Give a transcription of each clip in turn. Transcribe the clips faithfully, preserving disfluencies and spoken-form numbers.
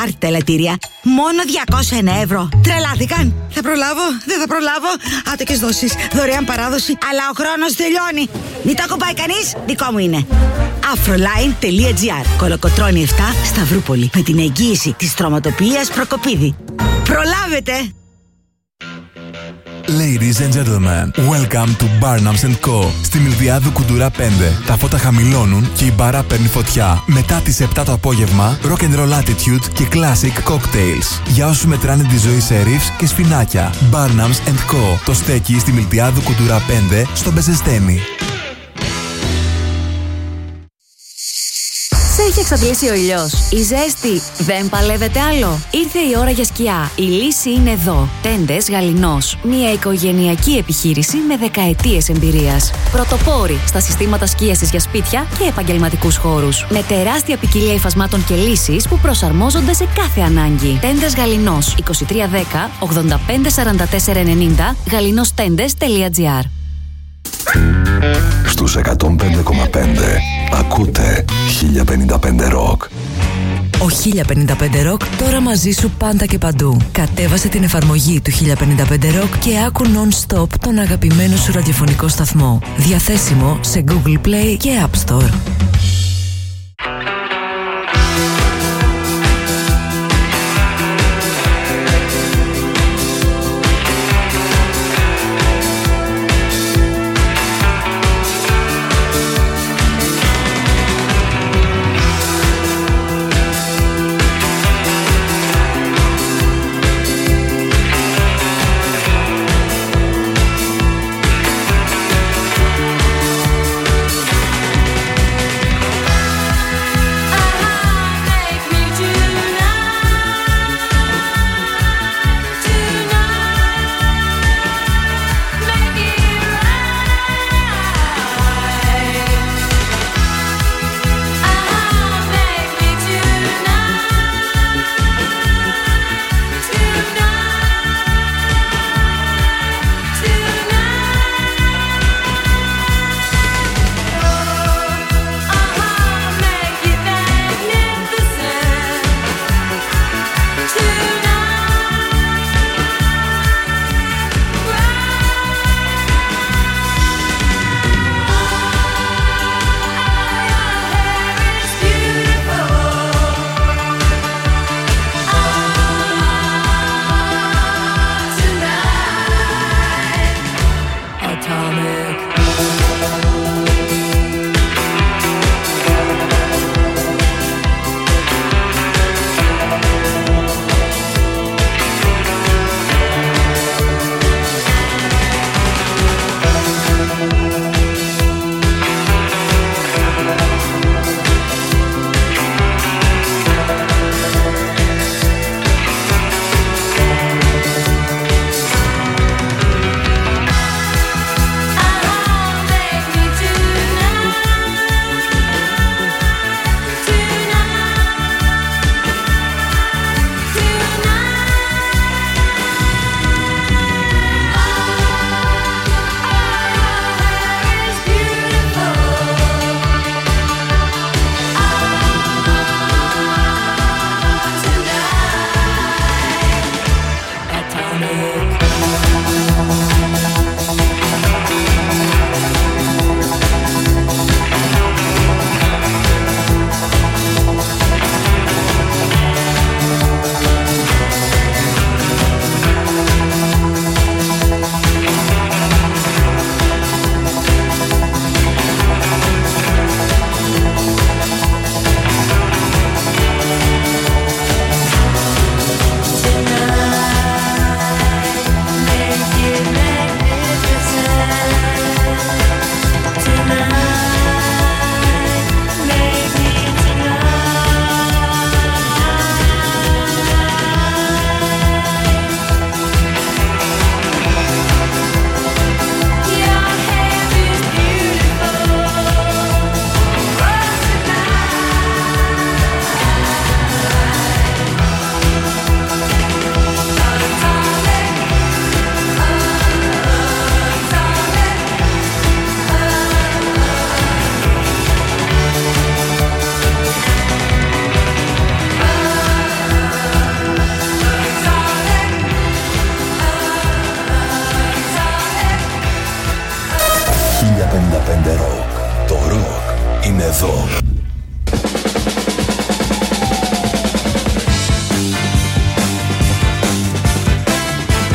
πάρτι τα ελαττήρια. Μόνο διακόσια ένα ευρώ. Τρελάθηκαν. Θα προλάβω, δεν θα προλάβω. Άτοκες δόσεις, δωρεάν παράδοση. Αλλά ο χρόνος τελειώνει. Μην το ακουμπάει κανείς, δικό μου είναι. Afroline τελεία gr. Κολοκοτρώνη επτά, Σταυρούπολη. Με την εγγύηση της στρωματοποιίας Προκοπίδη. Προλάβετε! Ladies and gentlemen, welcome to Barnums and Co. Στη Μιλδιάδου Κουντουρά πέντε. Τα φώτα χαμηλώνουν και η μπάρα παίρνει φωτιά. Μετά τις επτά το απόγευμα, rock and roll attitude και classic cocktails. Για όσους μετράνε τη ζωή σε ρίφς και σφινάκια. Barnums and Co. Το στέκει στη Μιλδιάδου Κουντουρά πέντε, στο Μπεζεστένι. Σε έχει εξαντλήσει ο ήλιος. Η ζέστη δεν παλεύεται άλλο. Ήρθε η ώρα για σκιά. Η λύση είναι εδώ. Τέντες Γαληνός. Μια οικογενειακή επιχείρηση με δεκαετίες εμπειρίας. Πρωτοπόροι στα συστήματα σκίασης για σπίτια και επαγγελματικούς χώρους. Με τεράστια ποικιλία υφασμάτων και λύσεις που προσαρμόζονται σε κάθε ανάγκη. Τέντες Γαληνός. είκοσι τρία δέκα ογδόντα πέντε σαράντα τέσσερα ενενήντα γαλινόστέντες τελεία gr. Στους εκατόν πέντε κόμμα πέντε ακούτε χίλια πενήντα πέντε Rock. Ο χίλια πενήντα πέντε Rock τώρα μαζί σου πάντα και παντού. Κατέβασε την εφαρμογή του χίλια πενήντα πέντε Rock και άκου non-stop τον αγαπημένο σου ραδιοφωνικό σταθμό. Διαθέσιμο σε Google Play και App Store.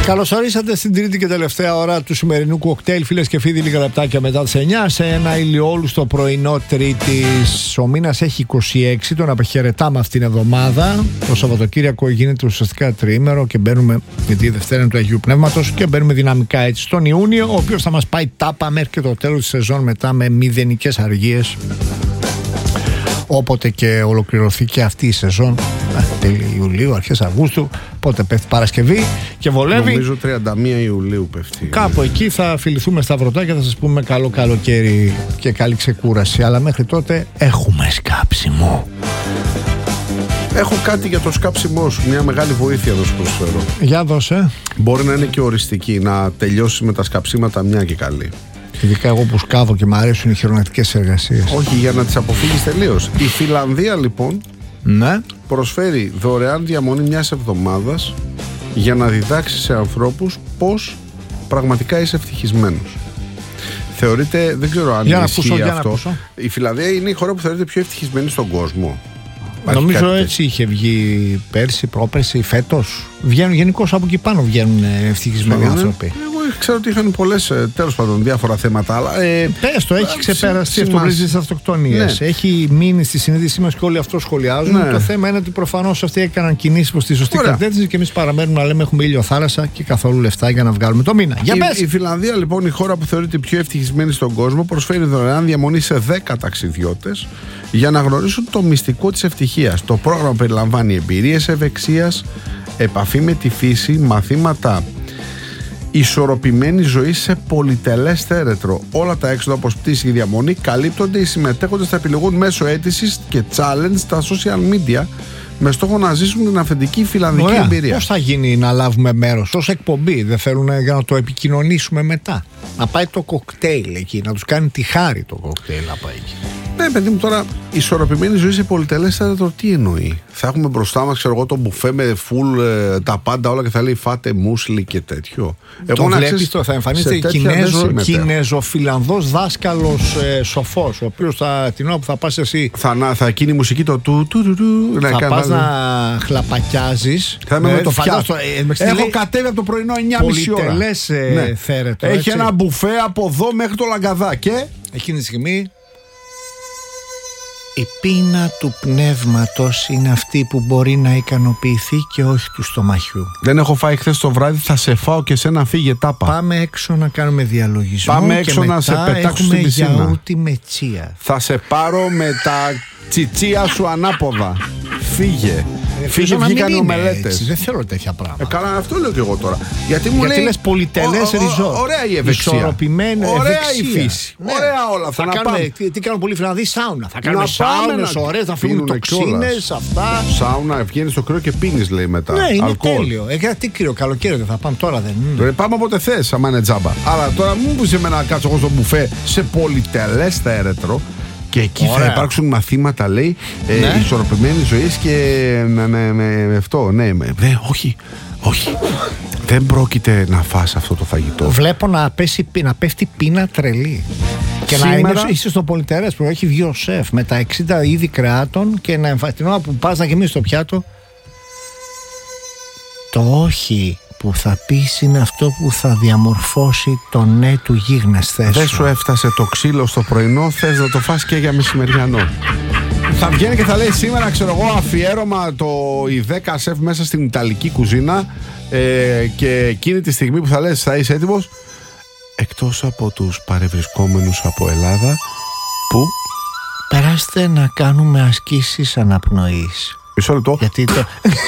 Καλώς ορίσατε στην τρίτη και τελευταία ώρα του σημερινού κοκτέιλ, φίλες και φίλοι, λίγα λεπτάκια μετά τις εννιά, σε ένα ηλιόλουστο πρωινό Τρίτης. Ο μήνας έχει είκοσι έξι, τον απεχαιρετάμε αυτήν την εβδομάδα. Το Σαββατοκύριακο γίνεται ουσιαστικά τριήμερο και μπαίνουμε, γιατί η Δευτέρα είναι του Αγίου Πνεύματος, και μπαίνουμε δυναμικά έτσι στον Ιούνιο, ο οποίος θα μας πάει τάπα μέχρι και το τέλος της σεζόν, μετά με μηδενικές αργίες. Όποτε και ολοκληρωθεί και αυτή η σεζόν, τέλη Ιουλίου, αρχές Αυγούστου, πότε πέφτει Παρασκευή και βολεύει. Νομίζω τριάντα μία Ιουλίου πέφτει. Κάπου εκεί θα φιληθούμε στα βρωτά και θα σας πούμε καλό καλοκαίρι και καλή ξεκούραση. Αλλά μέχρι τότε έχουμε σκάψιμο. Έχω κάτι για το σκάψιμό σου, μια μεγάλη βοήθεια εδώ σου προσφέρω. Για δώσε. Μπορεί να είναι και οριστική, να τελειώσει με τα σκαψίματα μια και καλή. Ειδικά εγώ που σκάβω και μου αρέσουν οι χειρονακτικές εργασίες. Όχι, για να τις αποφύγεις τελείως. Η Φιλανδία λοιπόν, ναι, προσφέρει δωρεάν διαμονή μιας εβδομάδας για να διδάξει σε ανθρώπους πώς πραγματικά είσαι ευτυχισμένος. Θεωρείται, δεν ξέρω αν για ισχύει ακούσω, αυτό. Η Φιλανδία είναι η χώρα που θεωρείται πιο ευτυχισμένη στον κόσμο. Νομίζω έτσι είχε βγει πέρσι, πρόπερσι, φέτος. Βγαίνουν γενικώς από εκεί πάνω, βγαίνουν ευτυχισμένοι Φαίνομαι. άνθρωποι. Εγώ ξέρω ότι είχαν πολλές, τέλος πάντων, διάφορα θέματα. Αλλά, ε, Πες το, έχει ξεπεραστεί αυτό που στις αυτοκτονίες. Ναι. Έχει μείνει στη συνείδησή μας και όλοι αυτό σχολιάζουν. Ναι. Το θέμα είναι ότι προφανώς αυτοί έκαναν κινήσεις προς τη σωστή Ωραία. κατεύθυνση και εμείς παραμένουμε να λέμε έχουμε ήλιο θάλασσα και καθόλου λεφτά για να βγάλουμε το μήνα. Για η, πες! η Φιλανδία λοιπόν, η χώρα που θεωρείται πιο ευτυχισμένη στον κόσμο, προσφέρει δωρεάν διαμονή σε δέκα ταξιδιώτες για να γνωρίσουν το μυστικό της ευτυχίας. Το πρόγραμμα περιλαμβάνει εμπειρίες ευεξίας, επαφή με τη φύση, μαθήματα ισορροπημένη ζωή σε πολυτελές θέρετρο. Όλα τα έξοδα όπως πτήση και διαμονή καλύπτονται. Οι συμμετέχοντες θα επιλεγούν μέσω αίτησης και challenge στα social media με στόχο να ζήσουν την αυθεντική φιλανδική Ωραία. εμπειρία. Πώς θα γίνει να λάβουμε μέρος ως εκπομπή? Δεν θέλουν για να το επικοινωνήσουμε μετά? Να πάει το κοκτέιλ εκεί, να τους κάνει τη χάρη το κοκτέιλ να πάει εκεί. Ναι, παιδί μου, τώρα ισορροπημένη ζωή σε πολυτελές θέρετρο τι εννοεί? Θα έχουμε μπροστά μας, ξέρω εγώ, το μπουφέ με full ε, τα πάντα όλα και θα λέει φάτε μουσλι και τέτοιο. Το βλέπεις, το θα εμφανίζεται Κινέζο, Κινέζο-Φιλανδός δάσκαλος ε, σοφός, ο οποίος θα, την ώρα που θα πας εσύ θα, να, θα γίνει η μουσική το του του του του. θα να πας να... να χλαπακιάζεις. Θα είμαι ε, με το φαντάζομαι, πιάτο. ε, Έχω λέει, κατέβει από το πρωινό εννιά και μισή ώρα. Πολυτελές ε, Ναι. θέρετρο. Έχει έτσι. ένα μπουφέ από εδώ μέχρι το Λαγκαδά και Εκείνη τη στιγμή η πείνα του πνεύματος είναι αυτή που μπορεί να ικανοποιηθεί και όχι του στομαχιού. δεν έχω φάει χθες το βράδυ, θα σε φάω και σένα φύγε τάπα. Πάμε έξω να κάνουμε διαλογισμό. Πάμε και έξω μετά να σε πετάξω έχουμε στην πισίνα. γιαούρτι με τσία. Θα σε πάρω με τα τσιτσία σου ανάποδα. Φύγε. Φύγε, βγήκαν οι ομελέτες. Δεν θέλω τέτοια πράγματα. Ε, καλά, αυτό λέω και εγώ τώρα. Γιατί μου Γιατί λέει. λες πολυτελές ο- ο- ριζόρ. Ωραία η ευεξία. Ισορροπημένη Ωραία ευεξία. η φύση. Ναι. Ωραία όλα Θα αυτά. Να κάνουμε, πάμε. τι, τι κάνουν πολλοί Φιλανδοί? Σάουνα. Θα κάνουμε Να πάμε σάουνες να ωραίες, να φύγουν πίνουνε τοξίνες, κιόλας. αυτά. Σάουνα, βγαίνει στο κρύο και πίνεις, λέει μετά. Ναι, είναι Αλκοόλ. τέλειο. Ε, γιατί κρύο, καλοκαίρι δεν θα πάμε τώρα, δεν είναι? Ρε, πάμε όποτε θες, άμα είναι τζάμπα. Αλλά τώρα μου πεις εμένα να κάτσω εγώ στο μπουφέ σε πολυτελές θέρετρο. Και εκεί Ωραία. θα υπάρξουν μαθήματα, λέει, ε, Ναι. ισορροπημένης ζωής και με, με, με, με αυτό. Ναι, με, δε, όχι, όχι. Δεν πρόκειται να φας αυτό το φαγητό. Βλέπω να, πέσει, να πέφτει πείνα τρελή. Και Σήμερα- να είναι, είσαι στο πολυτερές που έχει βγει ο σεφ με τα εξήντα είδη κρεάτων και να εμφα... την ώρα που πας να γεμίσεις το πιάτο, το όχι που θα πεις είναι αυτό που θα διαμορφώσει το ναι του γίγνεσθες Δεν σου. σου έφτασε το ξύλο στο πρωινό, θες να το φας και για μεσημεριανό. Θα βγαίνει και θα λέει σήμερα, ξέρω εγώ, αφιέρωμα το οι δέκα σεφ μέσα στην Ιταλική κουζίνα, ε, και εκείνη τη στιγμή που θα λες θα είσαι έτοιμος, εκτός από τους παρευρισκόμενους από Ελλάδα που... Περάστε να κάνουμε ασκήσεις αναπνοής. Μισό λεπτό. Γιατί το...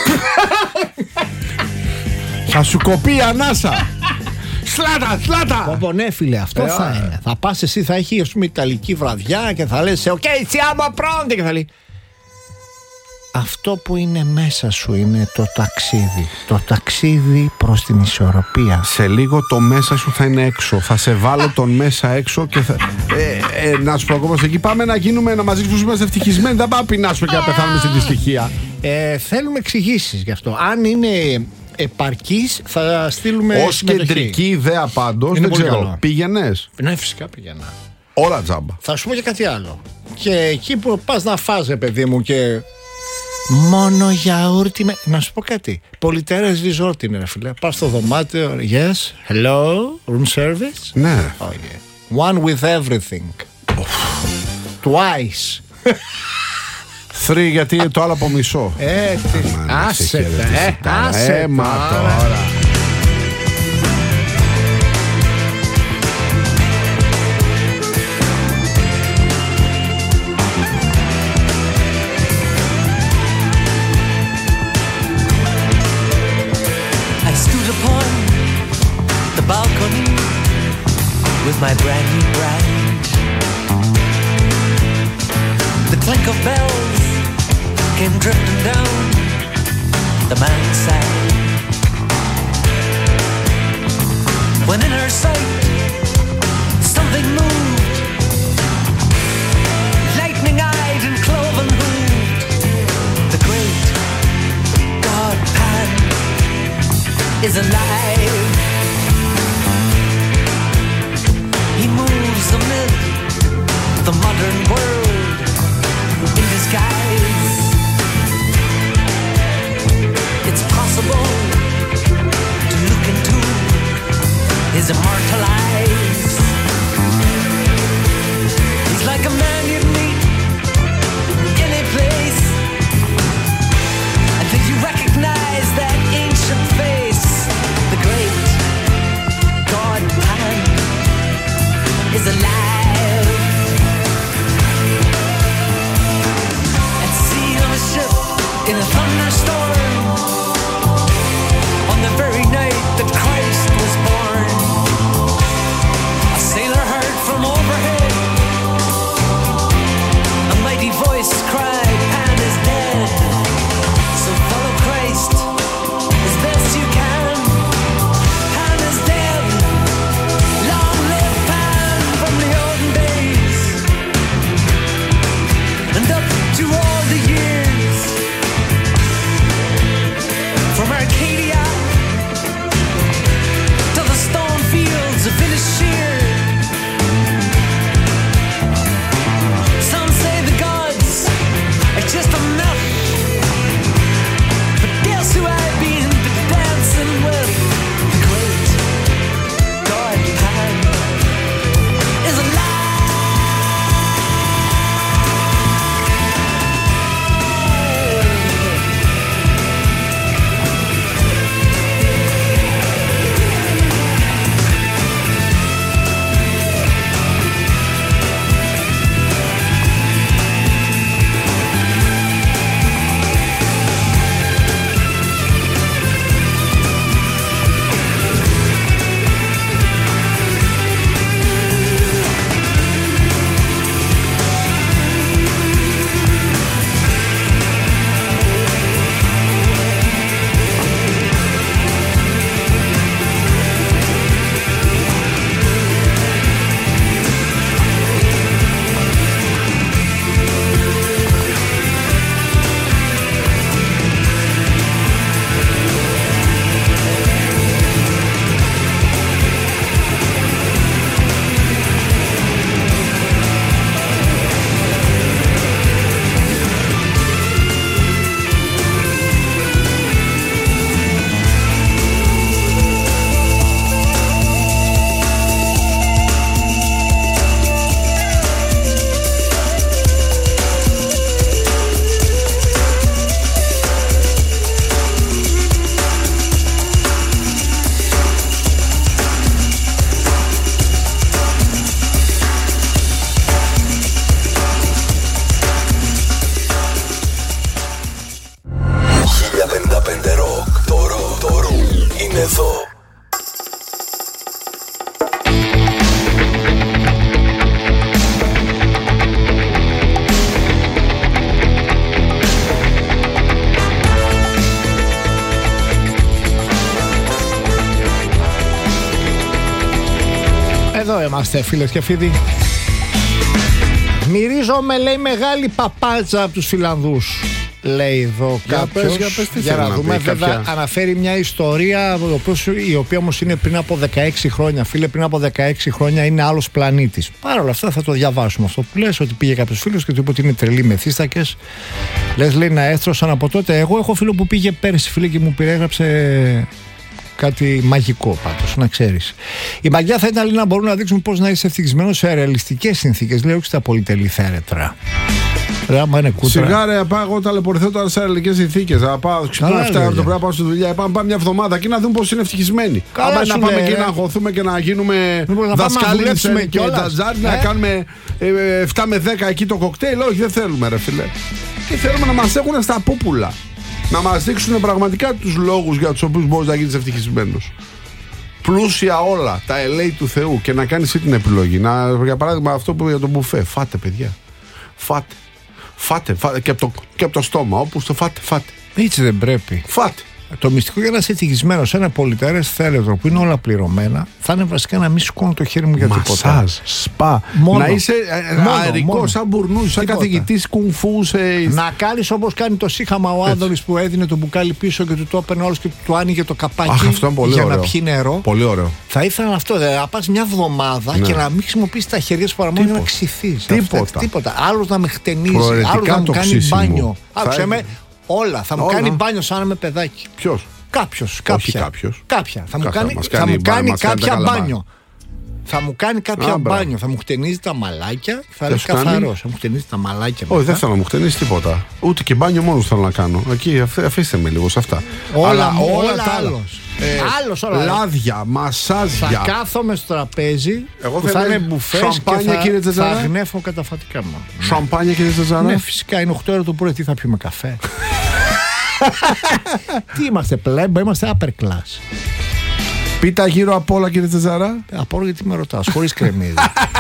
Θα σου κοπεί η ανάσα. Σλάτα, σλάτα. Πω, ναι, φίλε, αυτό Ε, θα α. είναι. Θα πας εσύ, θα έχει, ας πούμε, Ιταλική βραδιά και θα λες, «ΟΚ, siamo pronti», και θα λέει, αυτό που είναι μέσα σου είναι το ταξίδι. Το ταξίδι προς την ισορροπία. Σε λίγο το μέσα σου θα είναι έξω. Θα σε βάλω τον μέσα έξω και θα. Ε, ε, να σου πω ακόμα εκεί. Πάμε να γίνουμε να μαζί σου είμαστε ευτυχισμένοι. Δεν πάμε να πεινάσουμε και να πεθάνουμε στην δυστυχία. Ε, θέλουμε εξηγήσεις γι' αυτό. Αν είναι επαρκής, θα στείλουμε. Ως συμμετοχή. κεντρική ιδέα πάντως, Είναι δεν πολύ ξέρω. καλό. Πήγαινες. Ναι, φυσικά πήγαινα. Όλα τζάμπα. Θα σου πω και κάτι άλλο. Και εκεί που πας να φας, ρε παιδί μου, και Μόνο γιαούρτι με... Να σου πω κάτι. Πολυτέρες resort είναι, ρε φίλε. Πας στο δωμάτιο. Yes, hello, room service. Ναι. Oh, yeah. One with everything. Twice. Three, γιατί το άλλο από μισό. Ε, τι... Άσε τα, ε, άσε Έμα τώρα. τώρα. Balcony with my brand new bride. The clink of bells came drifting down the mountainside. When in her sight something moved, lightning-eyed and cloven-hooved. The great God Pan is alive. He moves amid the modern world in disguise. It's possible to look into his immortal eyes. He's like a man you'd meet any place until you recognize that ancient face. The great God Pan is alive. At sea on a ship in a thunderstorm, on the very night that Christ was born, a sailor heard from overhead a mighty voice cried, Pan is dead. So follow Christ as best you can. Pan is dead. Long live Pan from the olden days and up to all the years. From Arcadia to the stone fields of Inisheer. Some say the gods are just a myth, but guess who I've been dancing with? The great God Pan is alive. Εδώ είμαστε, φίλες και φίλοι. Μυρίζομαι, λέει, μεγάλη παπάτσα από τους Φιλανδούς. λέει εδώ Για κάποιος. πες, για πες τι Για θέλει να να δούμε, πει, βέβαια κάποια- αναφέρει μια ιστορία η οποία όμως είναι πριν από δεκαέξι χρόνια. Φίλε, πριν από δεκαέξι χρόνια είναι άλλος πλανήτης. Παρ' όλα αυτά θα το διαβάσουμε αυτό που λες, ότι πήγε κάποιος φίλος και του είπε ότι είναι τρελή μεθύστακες. Λες, λέει, να έστρωσαν από τότε. Εγώ έχω φίλο που πήγε πέρσι, φίλε, και μου περιέγραψε κάτι μαγικό πάντως, να ξέρεις. Η μαγιά θα ήταν, λέει, να μπορούν να δείξουν πώς να είσαι ευτυχισμένος σε ρεαλιστικές συνθήκες, λέει, όχι στα πολυτελή θέρετρα. Ρε, άμα είναι κούτρα. Σιγά ρε, πάω εγώ ταλαιπωρηθώ τώρα σε αλληλικές συνθήκες. Θα πάω ξυπνάω Καλά, εφτά ρε, από το παιδιά. πρωί, να πάω στη δουλειά. Πάμε, πάμε μια εβδομάδα και να δούμε πώς είναι ευτυχισμένοι. Καλά Άμα σου να πάμε λέει, εκεί ρε. να αγχωθούμε και να γίνουμε Μήπως να πάμε να δασκάλοι δουλέψουμε και κιόλας. τατζάρι, να Ε. κάνουμε ε, εφτά με δέκα εκεί το κοκτέιλ. Όχι, δεν θέλουμε, ρε φίλε. Και θέλουμε να μας έχουν στα πούπουλα. Να μας δείξουν πραγματικά τους λόγους για τους οποίους μπορείς να γίνεις ευτυχισμένος. Πλούσια όλα, τα ελέη του Θεού, και να κάνεις εσύ την επιλογή. Να, για παράδειγμα, αυτό που για το μπουφέ. Φάτε, παιδιά. Φάτε. Φάτε, φάτε. Και από το, και από το στόμα. Όπου στο φάτε, φάτε. Έτσι δεν πρέπει. Φάτε. Το μυστικό για να είσαι ευτυχισμένο σε ένα πολυτέρες θέρετρο που είναι όλα πληρωμένα θα είναι βασικά να μην σηκώνω το χέρι μου για τίποτα. Μασάζ, σπα. Μόνο. Να είσαι Μόνο, αερικό, μόνο. σαν μπουρνούς, σαν Τίποτα. καθηγητής κουνφού. Σε... Να κάνει όπως κάνει το σύχαμα ο Άδωνης που έδινε το μπουκάλι πίσω και του το έπαιρνε όλος και του άνοιγε το καπάκι. Αχ, αυτό είναι πολύ για ωραίο. να πιει νερό. Πολύ ωραίο. Θα ήθελα αυτό. Δηλαδή, να πα μια εβδομάδα Ναι. και να μην χρησιμοποιήσει τα χέρια σου παρά μόνο για να ξυθεί. Τίποτα. Τίποτα. Άλλο να με χτενίζει, Προαιρετικά άλλο να μου το κάνει ξύσιμο. μπάνιο. Θα Άκουσε με, είναι. όλα. Θα μου Όλα. κάνει μπάνιο σαν να είμαι παιδάκι. Ποιος? Κάποιος, κάποια. κάποιος. Κάποια. Θα μου Κάτσε, κάνει, μας θα κάνει μου μπάνιο, κάνει μας κάνει τα κάποια καλά μπάνιο. Θα μου κάνει κάποια Α, μπράβο. μπάνιο. Θα μου χτενίζει τα μαλάκια. Θα Δεν είναι σου κάνει? καθαρός. Θα μου χτενίζει τα μαλάκια. Όχι, μετά. δεν θέλω να μου χτενίσει τίποτα. Ούτε και μπάνιο μόνο θέλω να κάνω. Εκεί, αφ- αφήστε με λίγο σε αυτά. Όλα, Αλλά όλα, τα άλλα. άλλος. Ε, Άλλος, όλα. Λάδια, Θα μασάζια. κάθομαι στο τραπέζι Εγώ που θέλω θα είναι μπουφές σαμπάνια, και θα, κύριε θα Τζατζαρά. γνέφω καταφατικά μου. Σαμπάνια, κύριε Τζατζαρά. Ναι, φυσικά είναι οκτώ ώρα το πρωί. Τι θα πιούμε, καφέ? Τι είμαστε, πλέμπα, είμαστε upper class. Πίτα γύρω από όλα, κύριε Τζατζαρά. Από γιατί με ρωτάς, χωρίς κρεμμύδι.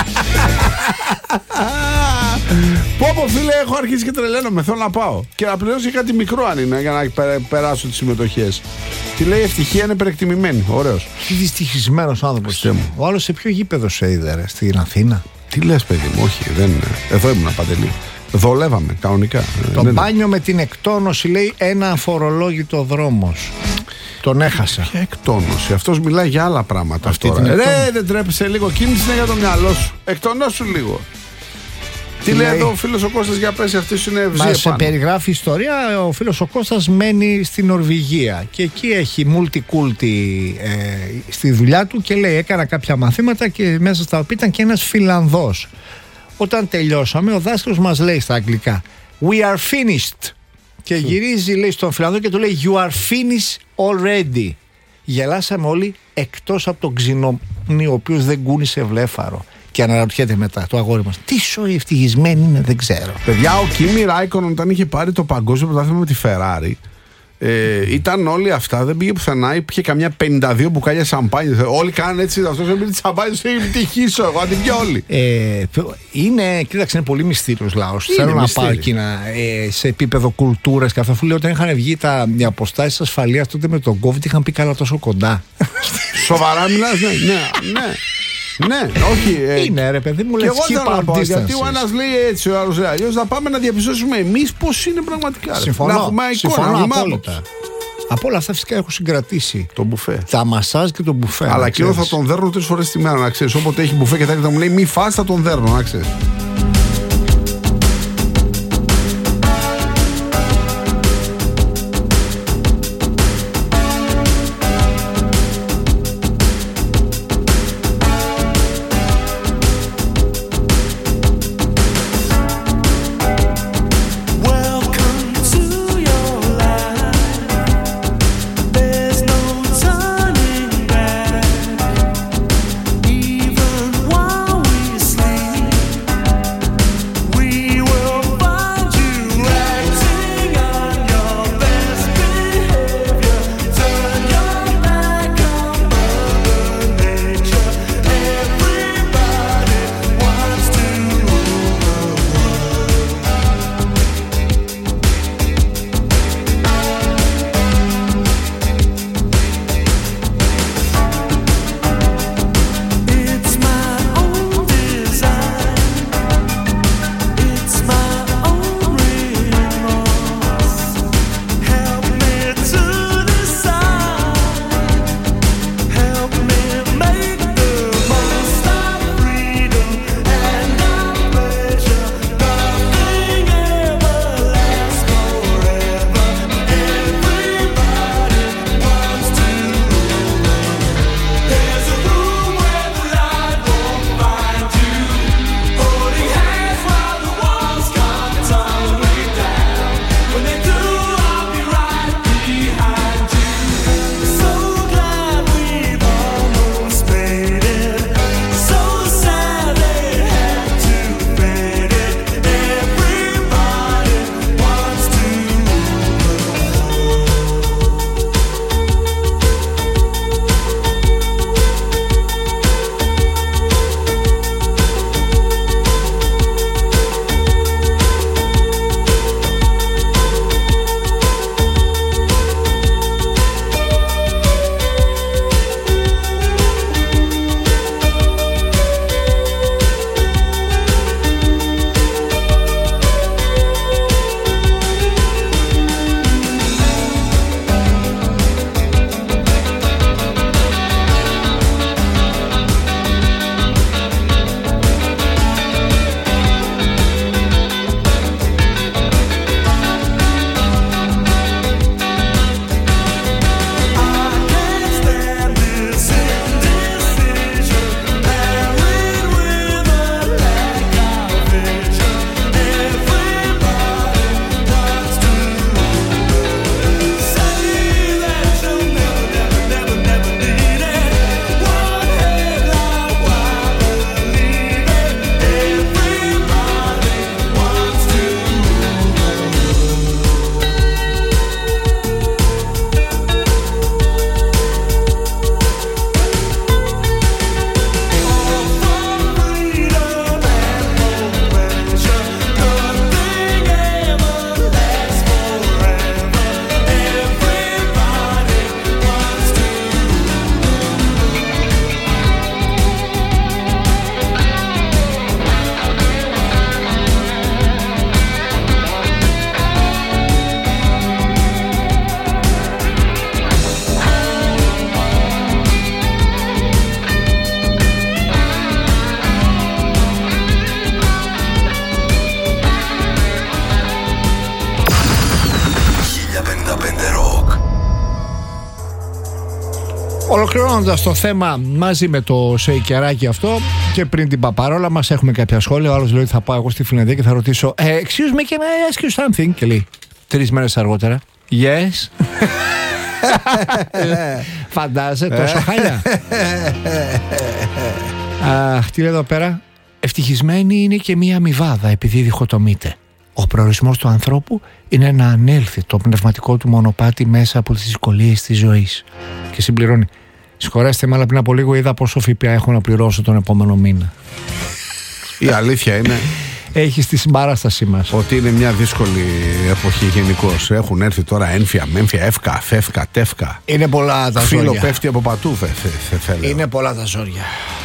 Πω πω φίλε, έχω αρχίσει και τρελαίνομαι. Θέλω να πάω. Και να πληρώσω και κάτι μικρό αν είναι για να πε- περάσω τις συμμετοχές. Τι λέει, ευτυχία είναι υπερεκτιμημένη. Ωραίος. Τι δυστυχισμένος άνθρωπος. Χριστέ μου. Ο άλλος σε ποιο γήπεδο σε είδε, ρε, στην Αθήνα? Τι λες, παιδί μου, όχι, δεν είναι. Εδώ ήμουν Παντελή. Δολεύαμε κανονικά. Το Ναι, ναι. μπάνιο με την εκτόνωση, λέει, ένα αφορολόγητο δρόμος. Τον έχασα. Ποια εκτόνωση. Αυτός μιλάει για άλλα πράγματα. Αυτή τώρα. την Ρε, εκτόνωση. δεν τρέπεσαι λίγο. Κίνηση για το μυαλό σου. Εκτονώσου λίγο. Τι λέει λέει? εδώ ο φίλος ο Κώστας, για πες, αυτή σου είναι ευσύ Μας επάνω. περιγράφει ιστορία. Ο φίλος ο Κώστας μένει στην Νορβηγία και εκεί έχει multi-culti ε, στη δουλειά του και λέει έκανα κάποια μαθήματα και μέσα στα οποία ήταν και ένας Φιλανδός. Όταν τελειώσαμε ο δάσκαλος μας λέει στα αγγλικά We are finished και γυρίζει, λέει, στον Φιλανδό και του λέει You are finished already. Γελάσαμε όλοι εκτός από τον Ξινόμνη, ο οποίος δεν κούνησε βλέφαρο. Και αναρωτιέται μετά το αγόρι μας, τι σοϊ ευτυχισμένη είναι, δεν ξέρω. Παιδιά, ο Κίμι Ράικονον όταν είχε πάρει το παγκόσμιο πρωτάθλημα με τη Ferrari, ε, ήταν όλοι αυτά, δεν πήγε πουθενά, είχε καμιά πενήντα δύο μπουκάλια σαμπάνια. Όλοι κάνανε έτσι, αυτό δεν πήρε τη σαμπάνια, σου είχε τυχήσω εγώ, αν την πιω όλοι. Ε, είναι, κοίταξε, είναι πολύ μυστήριος λαός. Είναι Θέλω να μυστήριο. πάω εκεί να, ε, σε επίπεδο κουλτούρας και αυτά. Αφού λέω όταν είχαν βγει τα, οι αποστάσεις ασφαλείας τότε με τον COVID, είχαν πει καλά τόσο κοντά. Σοβαρά μιλάς, ναι, ναι, ναι. Ναι, όχι. ε, Είναι, ρε παιδί μου, Και let's εγώ θέλω keep να our πω, γιατί ο distances. ένας λέει έτσι, ο άλλος λέει αλλιώς, να πάμε να διαπιστώσουμε εμείς πώς είναι πραγματικά. ρε. Συμφωνώ, Να έχουμε εικόνα, συμφωνώ να έχουμε απόλυτα. άποψη. Από όλα αυτά φυσικά έχω συγκρατήσει Το μπουφέ. τα μασάζ και το μπουφέ. Αλλά να εκείνο θα ξέρεις. τον δέρνω τρεις φορές τη μέρα, να ξέρεις. Όποτε έχει μπουφέ και τα έρχεται, μου λέει μη φας, θα τον δέρνω, να ξέρεις. Welcome to your life. There's no turning back. Even while we sleep, Ολοκληρώνοντας το θέμα μαζί με το σεϊκεράκι αυτό και πριν την παπαρόλα μας έχουμε κάποια σχόλια. Ο άλλος λέει ότι θα πάω εγώ στη Φιλανδία και θα ρωτήσω ε, excuse me, can I ask you something? Και λέει τρεις μέρες αργότερα yes. Φαντάζεσαι τόσο χάλια. Αχ, τι λέει εδώ πέρα. Ευτυχισμένη είναι και μία αμοιβάδα επειδή διχοτομείται. Ο προορισμός του ανθρώπου είναι να ανέλθει το πνευματικό του μονοπάτι μέσα από τις δυσκολίες της ζωής. Και συμπληρώνει. Συγχωρέστε με, αλλά πριν από λίγο είδα πόσο ΦΠΑ έχω να πληρώσω τον επόμενο μήνα. Η αλήθεια είναι έχει στη συμπαράστασή μας ότι είναι μια δύσκολη εποχή γενικώς. Έχουν έρθει τώρα ένφια, μέμφια, εύκα, φεύκα, τεύκα. Είναι πολλά τα Φίλο ζόρια. πέφτει από πατού, θε, θε, θε, θε, Είναι πολλά τα ζόρια.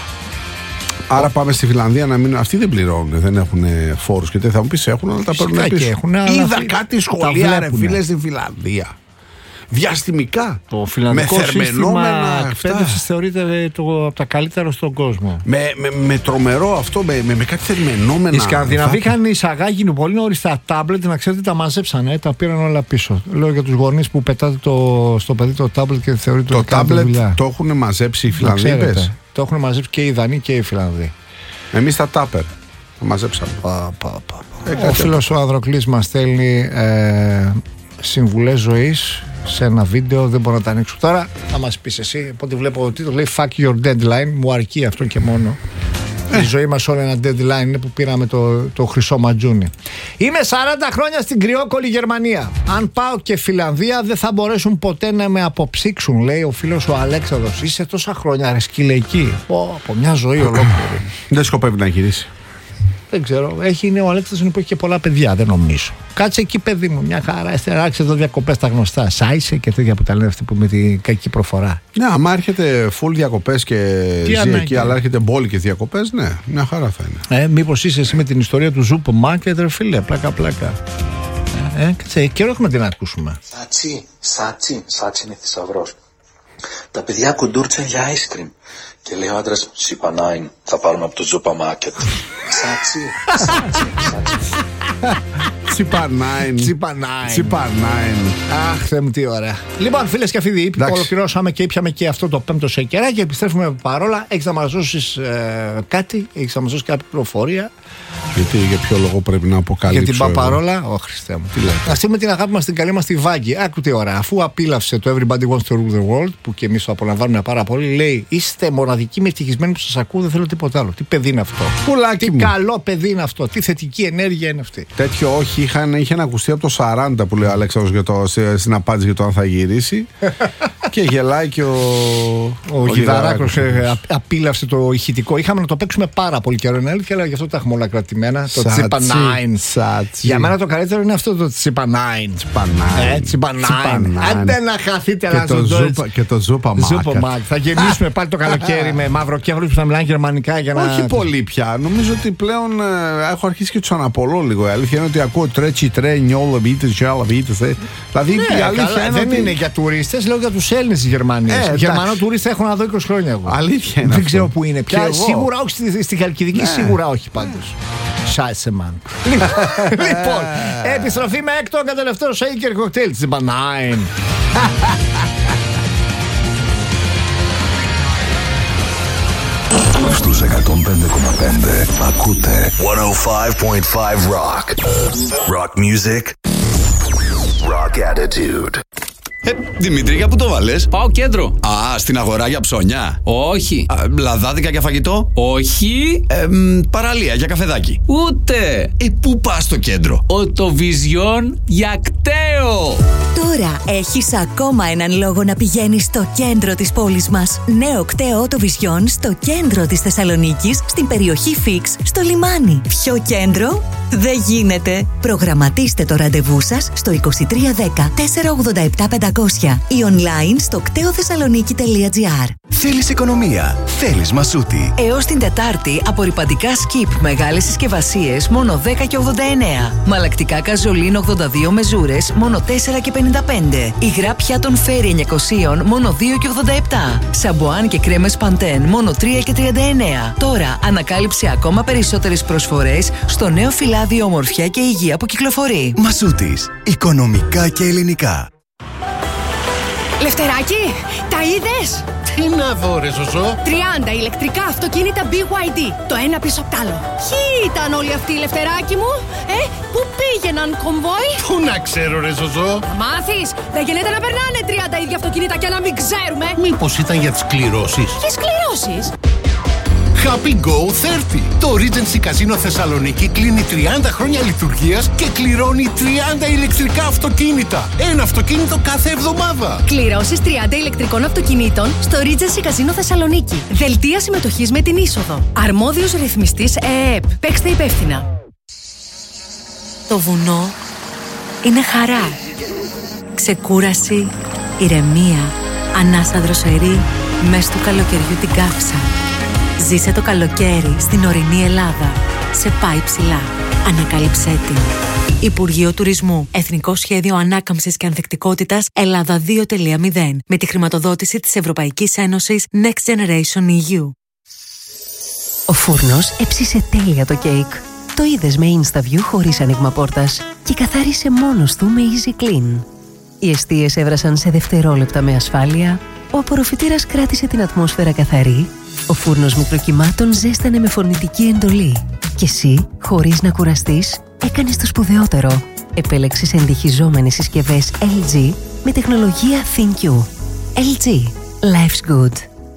Άρα πάμε στη Φιλανδία να μείνουν. Αυτοί δεν πληρώνουν, δεν έχουν φόρους και δεν θα μου πεις έχουν, αλλά τα παίρνουν πίσω. Έχουν, αλλά είδα αυτοί κάτι σχολεία, ρε φίλε, στην Φιλανδία. Διαστημικά. Το φιλανδικό με θερμενόμενα σύστημα εκπαίδευσης θεωρείται το, από τα καλύτερα στον κόσμο. Με, με, με τρομερό αυτό, με, με, με κάτι θερμενόμενα. Οι Σκανδιναβοί είχαν εισαγάγει πολύ νωρίς τα τάμπλετ, να ξέρετε, τα μαζέψανε, τα πήραν όλα πίσω. Λέω για τους γονείς που πετάτε το, στο παιδί το τάμπλετ και θεωρείται το ότι κάνετε τάμπλετ δουλειά. Το έχουν μαζέψει οι Φιλανδοί. Το έχουν μαζέψει και οι Δανείοι και οι Φιλανδοί. Εμείς τα τάπερ το μαζέψαμε. Πα, πα, πα, πα. Ο φίλος ο Ανδροκλής μας στέλνει ε, συμβουλές ζωής σε ένα βίντεο, δεν μπορώ να τα ανοίξω τώρα. Θα μας πεις εσύ. Οπότε βλέπω ότι το λέει Fuck your deadline. Μου αρκεί αυτό και μόνο. Ε. Η ζωή μας όλα ένα deadline είναι που πήραμε το, το χρυσό ματζούνι. Είμαι σαράντα χρόνια στην κρυόκολλη Γερμανία. Αν πάω και Φιλανδία δεν θα μπορέσουν ποτέ να με αποψήξουν, λέει ο φίλος ο Αλέξανδρος. Είσαι τόσα χρόνια ρε σκύλε εκεί. Πω, από μια ζωή ολόκληρη. Δεν σκοπεύει να γυρίσει. Δεν ξέρω. Έχει, είναι ο Αλέξανδρος που έχει και πολλά παιδιά, δεν νομίζω. Κάτσε εκεί, παιδί μου, μια χαρά. Εστεράξε εδώ διακοπές τα γνωστά. Σάισε και τέτοια που τα λένε αυτοί που με την κακή προφορά. Ναι, άμα έρχεται full διακοπές και τι ζει ανάγκη. εκεί, αλλά έρχεται μπόλικες διακοπές, ναι, μια χαρά θα είναι. Ε, μήπως είσαι εσύ με την ιστορία του Ζούπο Μάρκετ, ρε φίλε, πλάκα-πλάκα. Ε, ε, κάτσε, καιρό έχουμε την να ακούσουμε. Σάτσι, σάτσι, σάτσι είναι θησαυρός. Τα παιδιά κουντούρτσαν για ice cream. Και λέει ο άντρας, σιπανάιν, θα πάρουμε από το Ζούπα Μάρκετ. Σάτσι, σάτσι, σάτσι. Τσιπανάιν. Τσιπανάιν. Τσιπανάιν. Αχ, Θεέ μου, τι ωραία. Λοιπόν, φίλες και φίλοι, ολοκληρώσαμε και ήπιαμε και αυτό το πέμπτο σεκεράκι και επιστρέφουμε παρόλα. Έχεις να μας δώσεις ε, κάτι, έχεις να μας δώσεις κάποια πληροφορία. Γιατί, για ποιο λόγο πρέπει να αποκαλύψω. Για την παπαρόλα, ω Χριστέ μου. Α στείλουμε την αγάπη μας την καλή μας τη Βάγκη. Άκου τι ωραία. Αφού απίλαυσε το Everybody Wants to Rule the World, που και εμείς το απολαμβάνουμε πάρα πολύ, λέει: είστε μοναδικοί με ευτυχισμένοι που σας ακούω, δεν θέλω τίποτα άλλο. Τι παιδί είναι αυτό. Πουλάκι τι μου. καλό παιδί είναι αυτό. Τι θετική ενέργεια είναι αυτή. Τέτοιο όχι, είχαν, είχαν ακουστεί από το σαράντα που λέει ο Αλέξανδρος στην απάντηση για το αν θα γυρίσει. Και γελάει και ο. Ο, ο Γιδαράκος ε, απίλαυσε το ηχητικό. Είχαμε να το παίξουμε πάρα πολύ καιρό, είναι αλήθεια, αλλά γι' αυτό τα έχουμε όλα κρατημένα. Το Τσίπα Νάιν. Για μένα το καλύτερο είναι αυτό το Τσίπα Νάιν. Τσίπα Νάιν. Άντε να χαθείτε να το και το Ζούπα Μάρκετ. Θα γεμίσουμε πάλι το καλοκαίρι με μαυροκέφαλους που θα μιλάνε γερμανικά για να. Όχι πολύ πια. Νομίζω ότι πλέον ε, έχω αρχίσει και του αναπολώ λίγο. Η αλήθεια είναι ότι ακούω τρέτσι τρέ, νιόλα βίτε, τζάλα βίτε. Δηλαδή η αλήθεια δεν είναι για τουρίστες, λέω για τους Έλληνες της Γερμανίας. Γερμανό τουρίστα έχω να δω είκοσι χρόνια εγώ. Αλήθεια είναι. Δεν αυτό. ξέρω που είναι πια. Σίγουρα όχι στη, στη Χαλκιδική, ναι. Σίγουρα όχι πάντως. Σάισε μαν. Λοιπόν, επιστροφή με έκτο και τελευταίο shaker cocktail της Μπανάιν. Στους εκατόν πέντε κόμμα πέντε ακούτε εκατόν πέντε κόμμα πέντε Rock. Rock music. Rock attitude. Ε, Δημήτρη, για πού το βάλες? Πάω κέντρο. Α, στην αγορά για ψώνια. Όχι. Α, λαδάδικα για φαγητό. Όχι. Ε, μ, παραλία για καφεδάκι. Ούτε. Ε, πού πας στο κέντρο? Οτοβιζιόν για κταίο. Τώρα έχεις ακόμα έναν λόγο να πηγαίνεις στο κέντρο της πόλης μας. Νέο κταίο Οτοβιζιόν στο κέντρο της Θεσσαλονίκης, στην περιοχή Φίξ, στο λιμάνι. Πιο κέντρο δεν γίνεται. Προγραμματίστε το ραντεβού σας στο είκοσι τρία δέκα τετρακόσια ογδόντα επτά πεντακόσια ή online στο κτέοθεσσαλονίκη τελεία τζι άρ. Θέλεις οικονομία, θέλεις Μασούτη. Έως την Τετάρτη, απορριπαντικά Skip μεγάλες συσκευασίες μόνο δέκα και ογδόντα εννέα. Μαλακτικά Καζολίν ογδόντα δύο μεζούρες μόνο τέσσερα και πενήντα πέντε. Υγρά πιάτων Φέρι εννιακόσια μόνο δύο και ογδόντα επτά. Σαμπουάν και κρέμες Παντέν μόνο τρία και τριάντα εννέα. Τώρα ανακάλυψε ακόμα περισσότερες προσφορές στο νέο φυλάδιο Ομορφιά και Υγεία που κυκλοφορεί. Μασούτης, οικονομικά και ελληνικά. Λευτεράκι, τα είδες? Τι να δω ρε Ζωζό? τριάντα ηλεκτρικά αυτοκίνητα μπι γουάι ντι. Το ένα πίσω απ' τ' άλλο. Ποιοι ήταν όλοι αυτοί, Λευτεράκι μου? Ε, πού πήγαιναν κομβόι? Πού να ξέρω ρε Ζωζό? Θα μάθεις. Δεν γίνεται να περνάνε τριάντα ίδια αυτοκίνητα και να μην ξέρουμε. Μήπως ήταν για τις κληρώσεις? Ποιες κληρώσεις? Happy Go τριάντα. Το Regency Casino Θεσσαλονίκη κλείνει τριάντα χρόνια λειτουργίας και κληρώνει τριάντα ηλεκτρικά αυτοκίνητα. Ένα αυτοκίνητο κάθε εβδομάδα. Κληρώσεις τριάντα ηλεκτρικών αυτοκινήτων στο Regency Casino Θεσσαλονίκη. Δελτία συμμετοχής με την είσοδο. Αρμόδιος ρυθμιστής ΕΕΠ. Παίξτε υπεύθυνα. Το βουνό είναι χαρά. Ξεκούραση, ηρεμία, ανάσα δροσερή μες του καλοκαιριού την κάψα. Ζήσε το καλοκαίρι στην ορεινή Ελλάδα. Σε πάει ψηλά. Ανακάλυψέ την. Υπουργείο Τουρισμού. Εθνικό Σχέδιο Ανάκαμψης και Ανθεκτικότητας Ελλάδα δύο κόμμα μηδέν. Με τη χρηματοδότηση της Ευρωπαϊκής Ένωσης Next Generation ι γιου. Ο φούρνος έψισε τέλεια το κέικ. Το είδες με InstaView χωρίς άνοιγμα πόρτας και καθάρισε μόνος του με Easy Clean. Οι εστίες έβρασαν σε δευτερόλεπτα με ασφάλεια, ο απορροφητήρας κράτησε την ατμόσφαιρα καθαρή, ο φούρνος μικροκυμάτων ζέστανε με φορνητική εντολή και εσύ, χωρίς να κουραστείς, έκανες το σπουδαιότερο. Επέλεξες εντυχιζόμενες συσκευές ελ τζι με τεχνολογία ThinQ. ελ τζι. Life's good.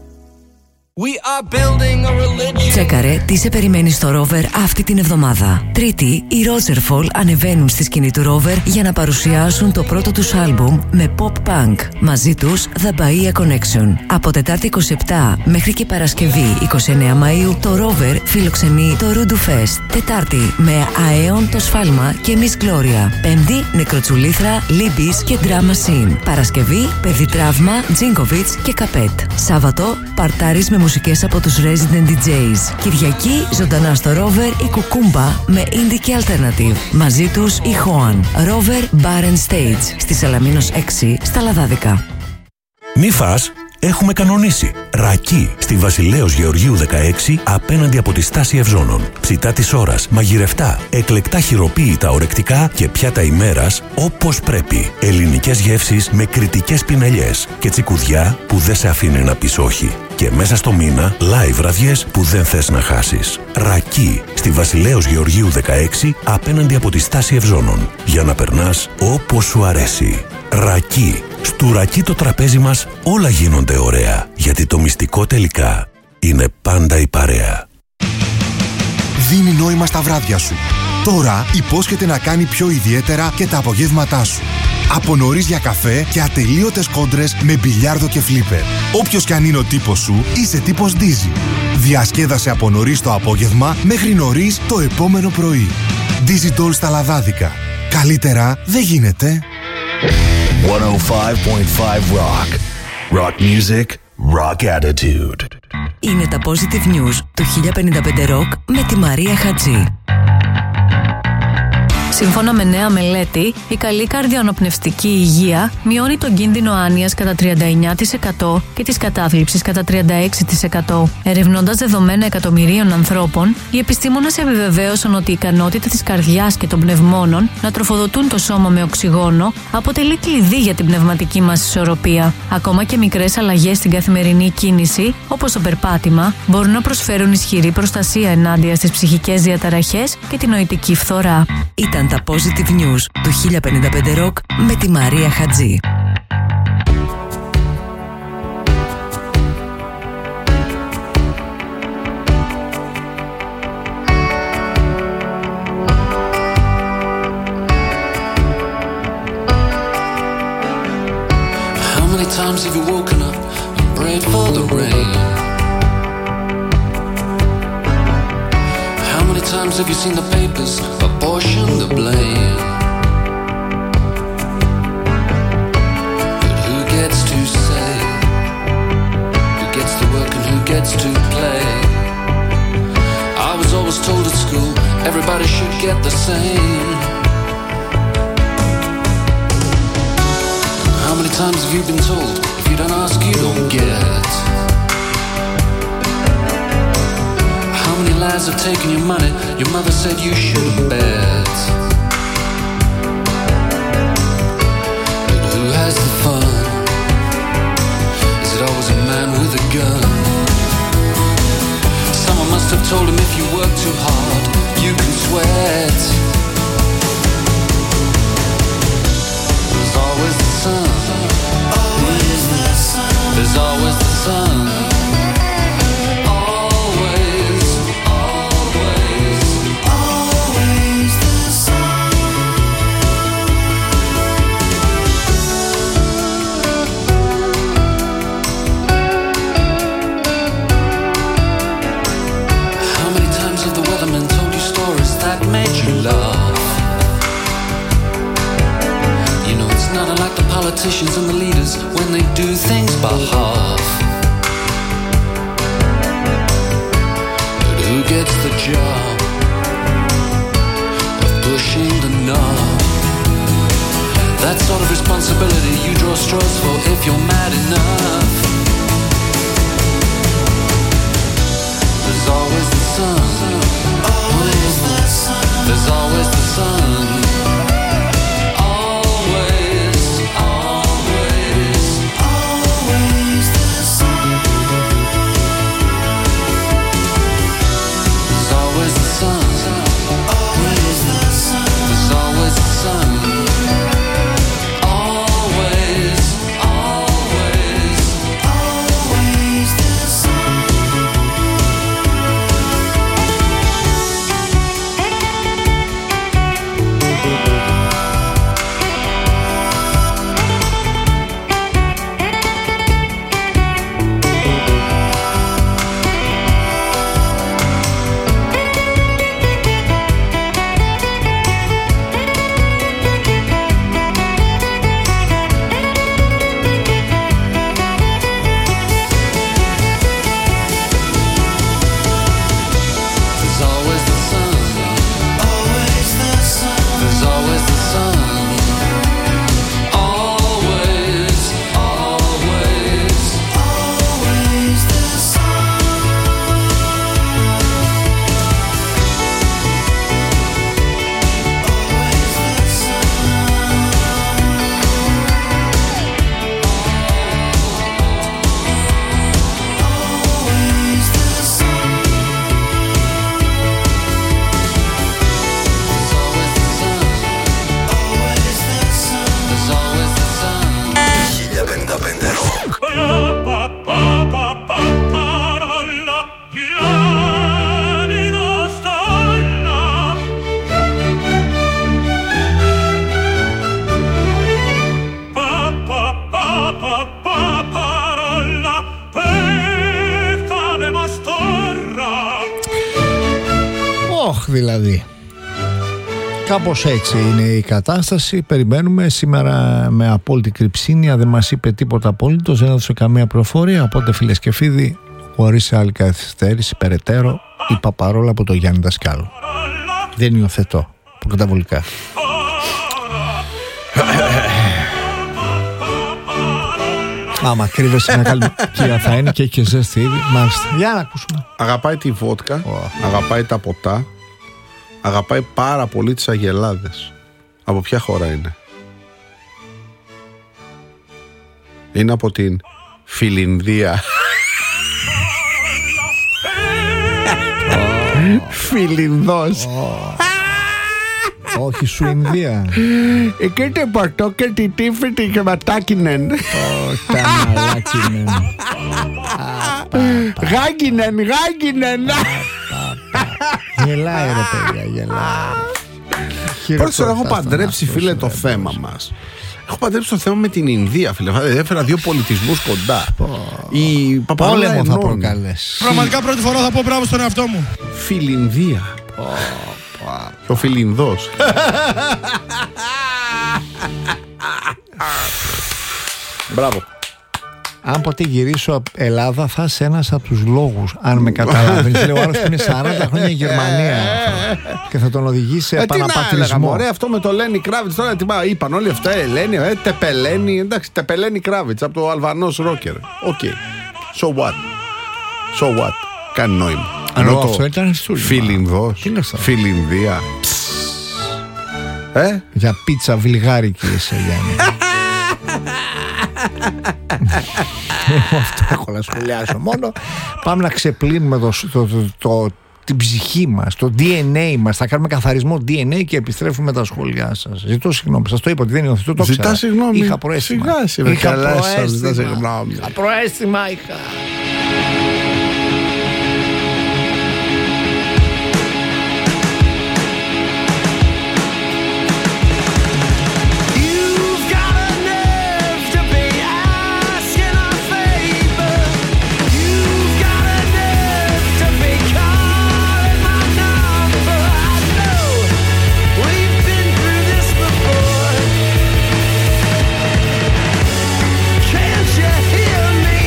Τσέκαρε τι σε περιμένει στο Rover αυτή την εβδομάδα. Τρίτη, οι Rogerfall ανεβαίνουν στη σκηνή του Rover για να παρουσιάσουν το πρώτο τους άλμπουμ με pop punk. Μαζί τους The Bahia Connection. Από Τετάρτη είκοσι επτά μέχρι και Παρασκευή είκοσι εννέα Μαΐου το Rover φιλοξενεί το Rudu Fest. Τετάρτη με Αέον το Σφάλμα και Miss Gloria. Πέμπτη, Νεκροτσουλήθρα, Libis και Drama Scene. Παρασκευή, Παιδί Τραύμα, Τζίνκοβιτς και Καπέτ. Σάββατο, παρτάρις με μουσικές από τους Resident ντι τζέις. Κυριακή, ζωντανά στο Rover η Κουκούμπα με Indie και Alternative. Μαζί τους η Χόαν. Rover Bar and Stage στη Σαλαμίνος έξι στα Λαδάδικα. Μη φας, έχουμε κανονίσει. Ρακί στη Βασιλέως Γεωργίου δεκαέξι απέναντι από τη στάση Ευζώνων. Ψητά της ώρας, μαγειρευτά, εκλεκτά χειροποίητα ορεκτικά και πιάτα ημέρας όπως πρέπει. Ελληνικές γεύσεις με κριτικές πινελιές και τσικουδιά που δεν σε αφήνει να πεις όχι. Και μέσα στο μήνα, live βραδιές που δεν θες να χάσεις. Ρακί στη Βασιλέως Γεωργίου δεκαέξι απέναντι από τη στάση Ευζώνων. Για να περνάς όπως σου αρέσει. Ρακί. Στου Ρακί το τραπέζι μας όλα γίνονται ωραία. Γιατί το μυστικό τελικά είναι πάντα η παρέα. Δίνει νόημα στα βράδια σου. Τώρα υπόσχεται να κάνει πιο ιδιαίτερα και τα απογεύματά σου. Από νωρίς για καφέ και ατελείωτες κόντρες με μπιλιάρδο και φλίπερ. Όποιος κι αν είναι ο τύπος σου, είσαι τύπος Dizzy. Διασκέδασε από νωρίς το απόγευμα μέχρι νωρίς το επόμενο πρωί. Dizzy Doll στα Λαδάδικα. Καλύτερα δεν γίνεται. εκατόν πέντε κόμμα πέντε Rock. Rock music, rock attitude. Είναι τα Positive News του χίλια πενήντα πέντε Rock με τη Μαρία Χατζή. Σύμφωνα με νέα μελέτη, η καλή καρδιοαναπνευστική υγεία μειώνει τον κίνδυνο άνοιας κατά τριάντα εννέα τοις εκατό και της κατάθλιψης κατά τριάντα έξι τοις εκατό. Ερευνώντας δεδομένα εκατομμυρίων ανθρώπων, οι επιστήμονες επιβεβαίωσαν ότι η ικανότητα της καρδιάς και των πνευμόνων να τροφοδοτούν το σώμα με οξυγόνο αποτελεί κλειδί για την πνευματική μας ισορροπία. Ακόμα και μικρές αλλαγές στην καθημερινή κίνηση, όπως το περπάτημα, μπορούν να προσφέρουν ισχυρή προστασία ενάντια στις ψυχικές διαταραχές και την νοητική φθορά. Ήταν τα Positive News του χίλια πενήντα πέντε Rock με τη Μαρία Χατζή. How many times have you woken up and prayed for the rain? How many times have you seen the papers apportion the blame? But who gets to say? Who gets to work and who gets to play? I was always told at school everybody should get the same. How many times have you been told if you don't ask you don't get? How many lies have taken your money? Your mother said you shouldn't bet. But who has the fun? Is it always a man with a must have told him if you work too hard, you can sweat. There's always the sun. Always the sun. There's always the sun. Always, always, always the sun. How many times have the weatherman told you stories that made you laugh? You know it's not unlike the politicians and the leaders when they do things by half. But who gets the job of pushing the knob? That sort of responsibility you draw straws for if you're mad enough. There's always the sun. Always the sun. There's always the sun. Always, always, always the sun. There's always the sun. Always the sun. There's always the sun. Always, always, always the sun. There's always the sun. Always the sun. There's always the sun. Always, always, always the sun. Always the Always the sun. There's always the sun. χίλια πενήντα πέντε Rock. Όχ, δηλαδή. Κάπως έτσι είναι η κατάσταση. Περιμένουμε σήμερα με απόλυτη κρυψίνια. Δεν μας είπε τίποτα απόλυτος, δεν έδωσε καμία πληροφορία. Οπότε, φίλες και φίλοι, χωρίς άλλη καθυστέρηση, περαιτέρω, είπα παρόλα από το Γιάννη Δασκάλο. Δεν υιοθετώ προκαταβολικά. Άμα κρύβεσαι μια καλή κυρία θα είναι και έχει και ζέστη ήδη. Μάλιστα. Για να ακούσουμε. Αγαπάει τη βότκα, αγαπάει τα ποτά, αγαπάει πάρα πολύ τις αγελάδες. Από ποια χώρα είναι? Είναι από την Φιλινδία. Φιλινδός. Όχι, Σουηνδία. Εκεί το πορτό και τη τύφη τη γεματάκινεν. Τα μαλάκινεν. Γάγκινεν, γάγκινεν. Γελάει ρε παιδιά, γελάει. Πρώτη φορά έχω παντρέψει, φίλε, το θέμα μας. Έχω παντρέψει το θέμα με την Ινδία, φίλε. Έφερα δύο πολιτισμούς κοντά. Η Πόλεμο θα προκαλέσει. Πραγματικά πρώτη φορά θα πω μπράβο στον εαυτό μου. Φιλινδία. Ο Φιλινδός. Μπράβο. Αν ποτέ γυρίσω Ελλάδα, θα είσαι ένας από τους λόγους. Αν με καταλαβαίνεις, λέω άλλος που είναι σαράντα χρόνια η Γερμανία και θα τον οδηγήσει σε επαναπατρισμό. Ωραία, αυτό με το Λένι Κράβιτς. Τώρα τι είπαν όλοι αυτά, Ελένη, ε, Τεπελένη. Εντάξει, Τεπελένη Κράβιτς από το Αλβανός ρόκερ. Οκ. So what? So what? Κάνει νόημα. Ενώ αυτό ήταν στούλμα. Φιλινδός. Φιλινδία. Ε? Για πίτσα βιλγάρικη είσαι, Γιάννη. Αυτό έχω να σχολιάσω μόνο. Πάμε να ξεπλύνουμε το, το, το, το, την ψυχή μας, το ντι εν έι μας. Θα κάνουμε καθαρισμό ντι εν έι και επιστρέφουμε τα σχόλιά σας. Ζητώ συγγνώμη, σας το είπα ότι δεν υιοθετώ, το Ζητά ξέρα. συγγνώμη. Είχα προαίσθημα. Σιγά, Είχα καλά, προαίσθημα. ζητά συγγνώμη. Είχα προαίσθημα είχα. Can't you hear me?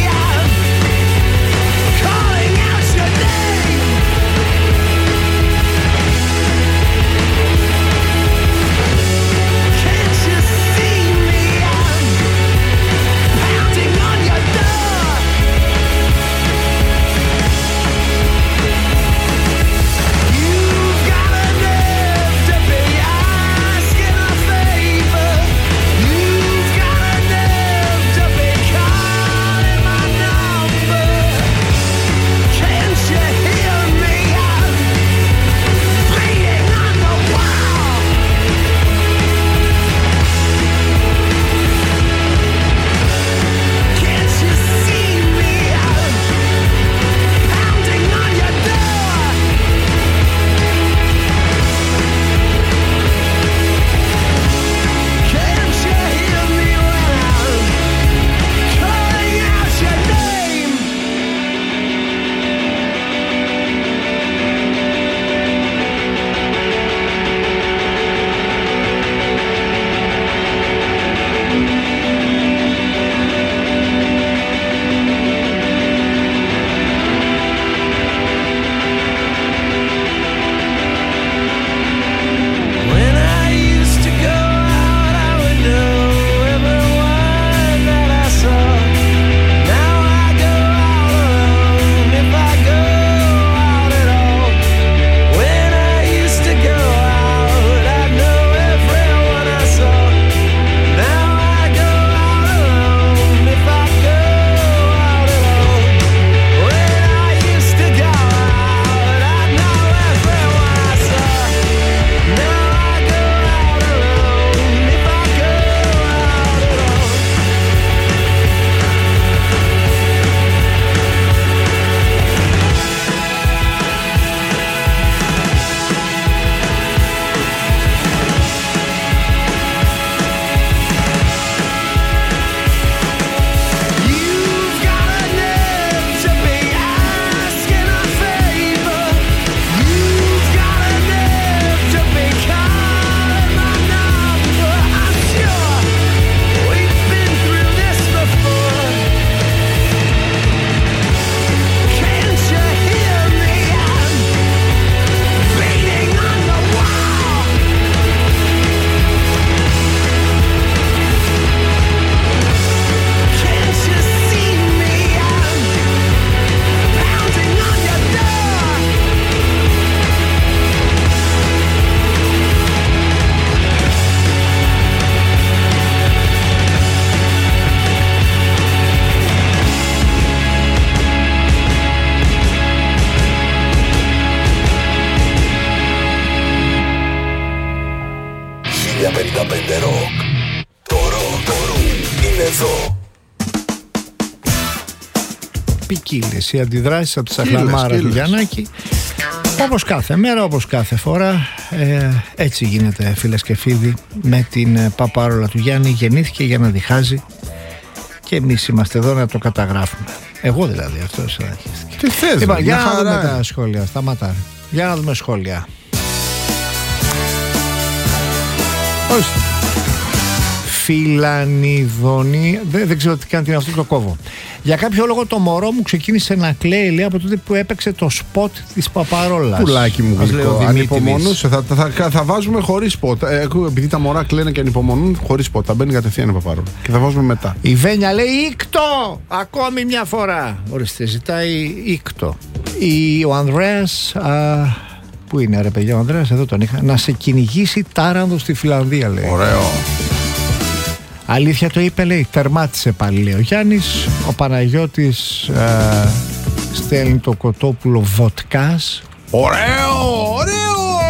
χίλια πενήντα πέντε Rock. Το Rock, το Rock είναι εδώ. Ποικίλες οι αντιδράσεις από τη Σαχλαμάρα του Γιαννάκη. Όπως κάθε μέρα, όπως κάθε φορά, ε, έτσι γίνεται, φίλες και φίλοι, με την ε, παπάρολα του Γιάννη. Γεννήθηκε για να διχάζει και εμείς είμαστε εδώ να το καταγράφουμε. Εγώ δηλαδή, αυτός. Τι θες, λοιπόν, ρε, για μια να χαρά. δούμε τα σχόλια. Σταματά. Για να δούμε σχόλια. Όχι. Φιλανιδονή. Δεν, δεν ξέρω τι κάνει, τι είναι αυτό, το κόβω. Για κάποιο λόγο το μωρό μου ξεκίνησε να κλαίει, λέει, από τότε που έπαιξε το σποτ της παπαρόλας. Πουλάκι μου Μας λέει ο γλυκό. Δημήτρης. Ανυπομονούσε. Θα, θα, θα, θα βάζουμε χωρίς σποτ. Ε, επειδή τα μωρά κλαίνε και ανυπομονούν, χωρίς σποτ. Θα μπαίνει κατευθείαν η παπαρόλα. Και θα βάζουμε μετά. Η Βένια λέει ήκτο! Ακόμη μια φορά. Ορίστε, ζητάει ήκτο. Η, ο Ανδρέας. Α, πού είναι ρε παιδιά ο Ανδρέας, εδώ τον είχα. Να σε κυνηγήσει τάρανδο στη Φιλανδία, λέει. Ωραίο. Αλήθεια το είπε, λέει, τερμάτισε πάλι, λέει ο Γιάννης. Ο Παναγιώτης ε, στέλνει το Κοτόπουλο βοτκάς. Ωραίο, ωραίο!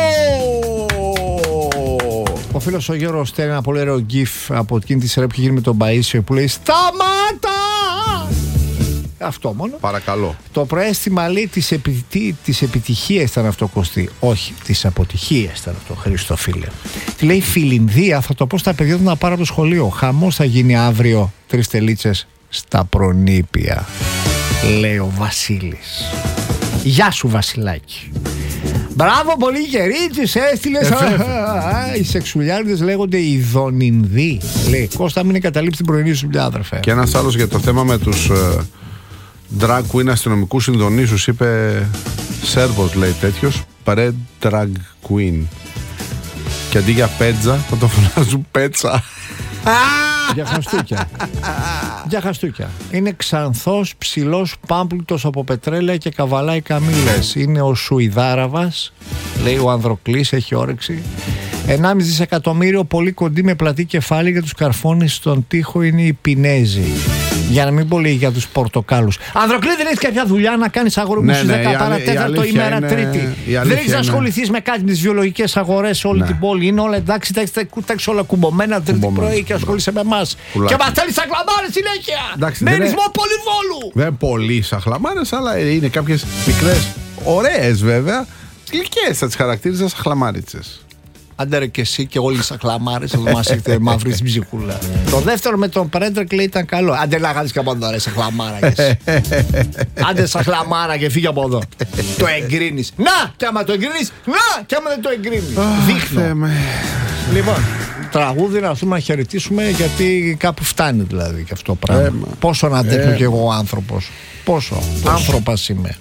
Ο φίλος ο Γιώργος στέλνει ένα πολύ ωραίο γκιφ από εκείνη τη σειρά που έχει γίνει με τον Παΐσιο που λέει «Σταμάτα!» Αυτό μόνο. Παρακαλώ. Το προαίσθημα, λέει, της, επι... της επιτυχίας ήταν αυτό, Κωστή. Όχι, της αποτυχίας ήταν αυτό, Χρήστο φίλε. Τη λέει Φιλινδία, θα το πω στα παιδιά του να πάρω από το σχολείο. Χαμός θα γίνει αύριο, τρεις τελίτσες, στα προνήπια, λέει ο Βασίλης. Γεια σου, Βασιλάκη. Μπράβο, πολύ γερίτσις, έστειλες. Οι σεξουλιάριδες λέγονται ειδονινδοί. Λέει, Κώστα, μην εγκαταλείψει την πρωινή σου δουλειά, αδερφέ. Και ένας άλλος για το θέμα με τους uh, drag queen αστυνομικούς Ινδονήσους είπε Σέρβος, λέει τέτοιος, παρέ drag queen. Και αντί για πέτζα θα το φωνάζουν πέτσα. Για χαστούκια. Για χαστούκια. Είναι ξανθός, ψηλός, πάμπλουτος από πετρέλαια και καβαλάει καμήλες. Είναι ο Σουηδάραβας, λέει ο Ανδροκλής, έχει όρεξη. ενάμιση δισεκατομμύριο, πολύ κοντή με πλατή κεφάλι, για τους καρφώνες στον τοίχο είναι οι Πινέζοι. Για να μην πω, λέει, για τους Πορτοκάλους. Ανδροκλή, δεν έχεις κάποια δουλειά να κάνεις, αγόρι μου, ναι, στις ναι, δέκα παρά τέταρτο ημέρα είναι... Τρίτη. Δεν έχεις να ασχοληθείς με κάτι με τις βιολογικές αγορές σε όλη ναι. την πόλη. Είναι όλα εντάξει, τα έχεις όλα κουμπωμένα Τρίτη πρωί και ασχολείσαι με εμάς. Και μας θέλεις σαχλαμάρες συνέχεια. Μένεις μόνο Πολυβόλου. Δεν πολύ σαχλαμάρες, αλλά είναι κάποιες μικρές, ωραίες βέβαια. Γλυκές θα τις χαρακτήριζα σαχλαμάριτσες. Άντε ρε και εσύ και όλοι οι σαχλαμάρες εδώ μας έχετε μαύρη ψυχούλα. Το δεύτερο με τον Πρέντρεκ, λέει, ήταν καλό. Άντε να κάνεις και από εδώ ρε σαχλαμάρα. Άντε σαχλαμάρα και φύγε από εδώ. Το εγκρίνεις. Να και άμα το εγκρίνεις, να και άμα δεν το εγκρίνεις. Δείχνω. Λοιπόν, τραγούδι να έρθουμε να χαιρετήσουμε, γιατί κάπου φτάνει δηλαδή και αυτό το πράγμα. Πόσο να αντέχω κι εγώ ο άνθρωπος. Πόσο άνθρωπος είμαι.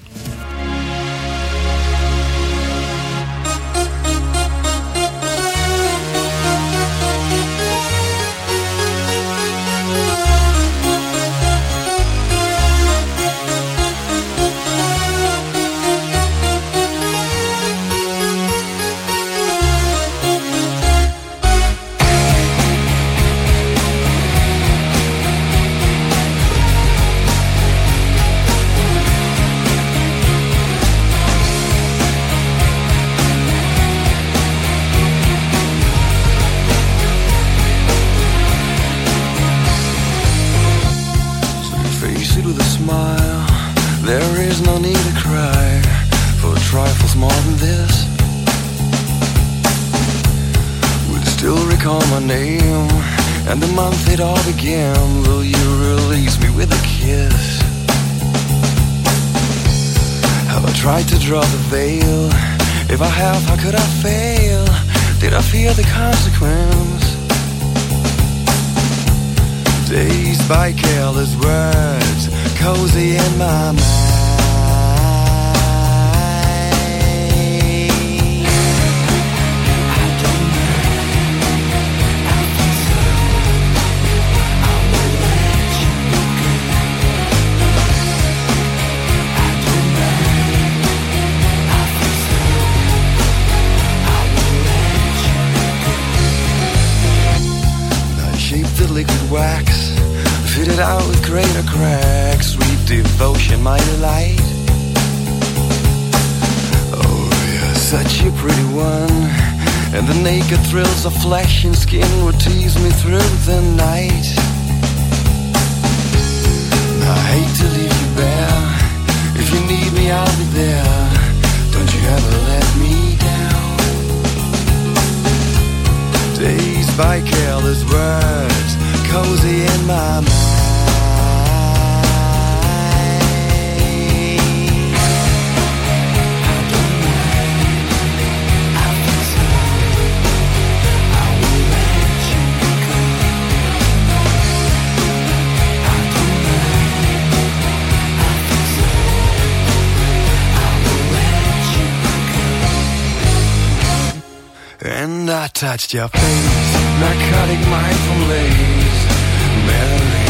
If I have, how could I fail? Did I fear the consequence? Dazed by careless words, cozy in my mind. Wax, fitted out with greater cracks, sweet devotion, my delight. Oh, you're such a pretty one, and the naked thrills of flesh and skin would tease me through the night. I hate to leave you bare. If you need me, I'll be there. Don't you ever let me down. Dazed by careless words, cozy in my mind. And I touched your face, narcotic mindful lace, Mary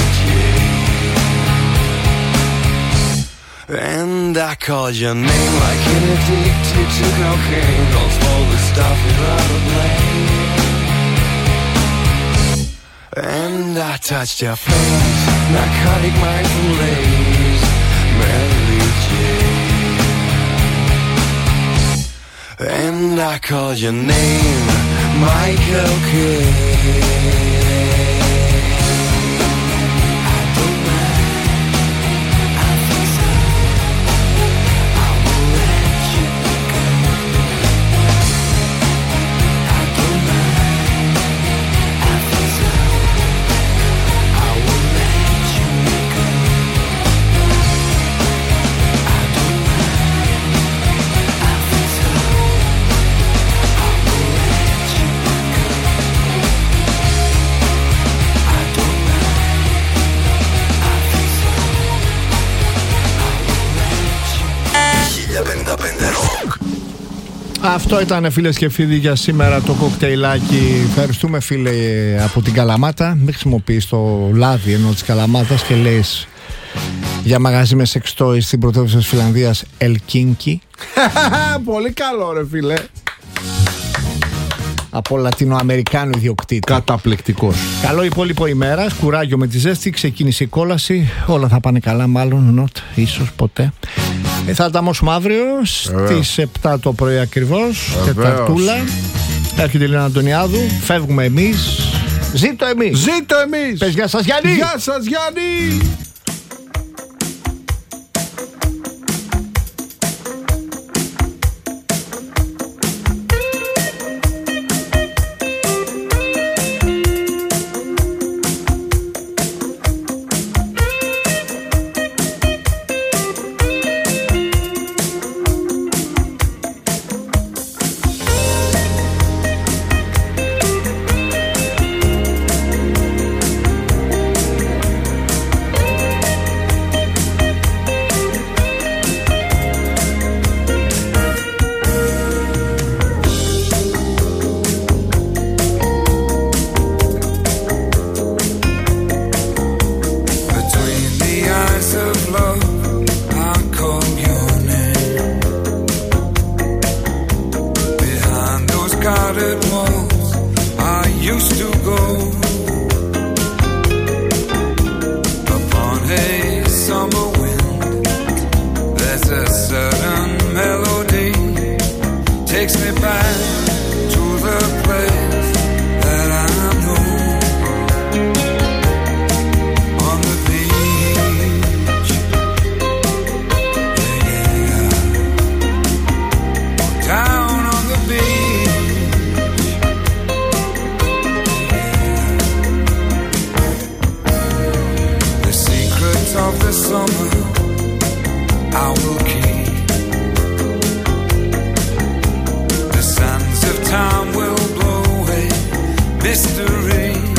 Jane. And I called your name like an addicted to cocaine. Don't smoke the stuff without a blame. And I touched your face, narcotic mindful lace, Mary Jane. And I called your name, Michael Kidd. Αυτό ήταν, φίλες και φίλοι, για σήμερα το κοκτέιλάκι. Ευχαριστούμε, φίλε, από την Καλαμάτα. Μην χρησιμοποιείς το λάδι ενώ της Καλαμάτας και λες για μαγαζί με σεξτόι στην πρωτεύουσα της Φιλανδίας, Ελκίνκι. Πολύ καλό, ρε φίλε. Από Λατινοαμερικάνο ιδιοκτήτη. Καταπληκτικός. Καλό υπόλοιπο ημέρας, κουράγιο με τη ζέστη, ξεκίνησε η κόλαση. Όλα θα πάνε καλά, μάλλον, not, ίσως ποτέ. Ε, θα ανταμώσουμε αύριο στις επτά το πρωί ακριβώς. Τεταρτούλα. Έρχεται η Λίνα Αντωνιάδου. Φεύγουμε εμείς. Ζήτω εμείς. Ζήτω εμείς. Πες γεια σας, Γιάννη. Γεια σας, Γιάννη. Time will blow away mystery.